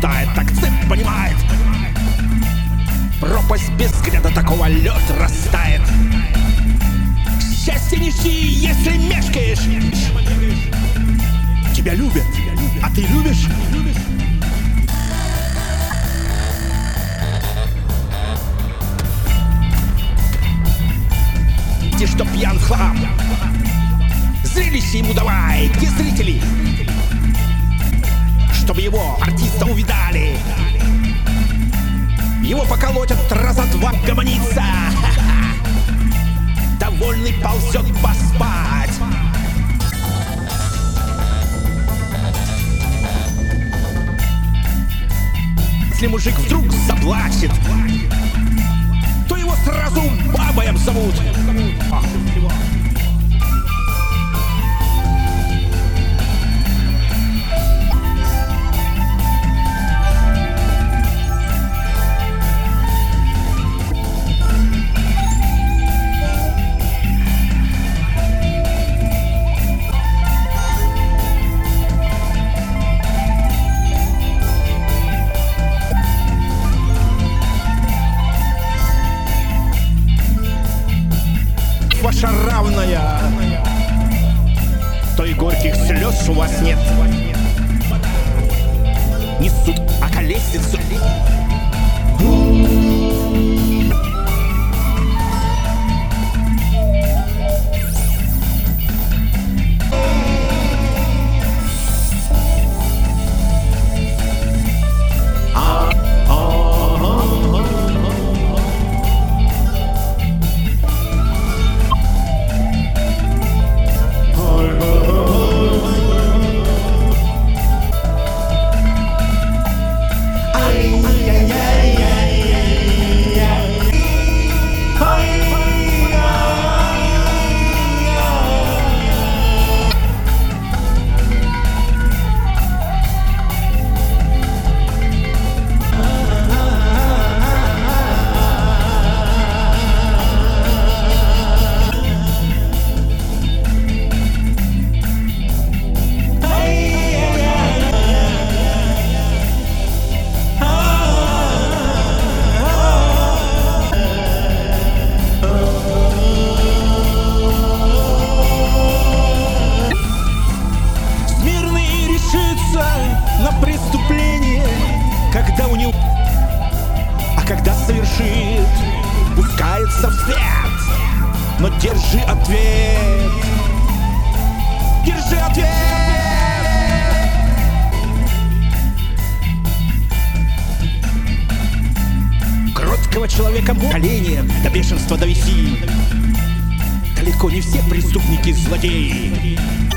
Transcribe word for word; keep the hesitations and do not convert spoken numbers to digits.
растает, так цепь понимает. Пропасть без взгляда такого лед растает. Счастье не жди, если мешкаешь. Тебя любят, а ты любишь? Ты что пьян в хлам? Зрелище ему давай, где зрители? Чтобы его артиста увидали. Его поколотят раза два, гомонится. Довольный ползет поспать. Если мужик вдруг заплачет, то его сразу бабой обзовут. Ваша равная, то и горьких слез у вас нет. Не суд, а колесницу. На преступление, когда у него, а когда совершит, пускается в свет. Но держи ответ, держи ответ. Кроткого человека колени до бешенства довести. Далеко не все преступники злодеи.